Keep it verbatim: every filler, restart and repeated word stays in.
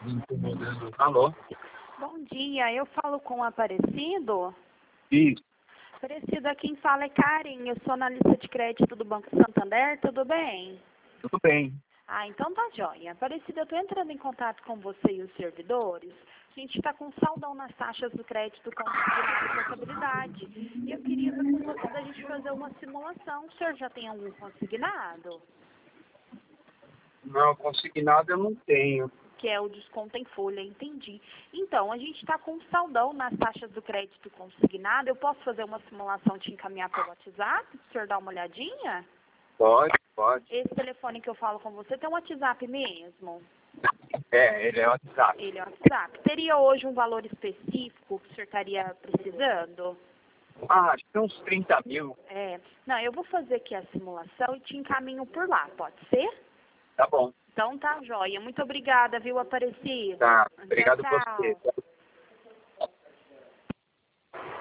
Incomodando. Alô? Bom dia, eu falo com o Aparecido. Isso, Aparecido, quem fala é Karen, eu sou analista de crédito do Banco Santander, tudo bem? tudo bem. Ah, então tá joia. Aparecido, eu tô entrando em contato com você e os servidores. A gente está com saldão nas taxas do crédito com responsabilidade. E eu queria ver com você da gente fazer uma simulação. O senhor já tem algum consignado? Não, consignado eu não tenho. Que é o desconto em folha, entendi. Então, a gente está com saldão nas taxas do crédito consignado. Eu posso fazer uma simulação e te encaminhar pelo WhatsApp? O senhor dá uma olhadinha? Pode, pode. Esse telefone que eu falo com você tem um WhatsApp mesmo? É, ele é WhatsApp. Ele é um WhatsApp. Teria hoje um valor específico que o senhor estaria precisando? Ah, acho que tem uns trinta mil. É. Não, eu vou fazer aqui a simulação e te encaminho por lá, pode ser? Tá bom. Então tá, joia. Muito obrigada, viu, Aparecido? Tá. Obrigado Tchau, você. tchau.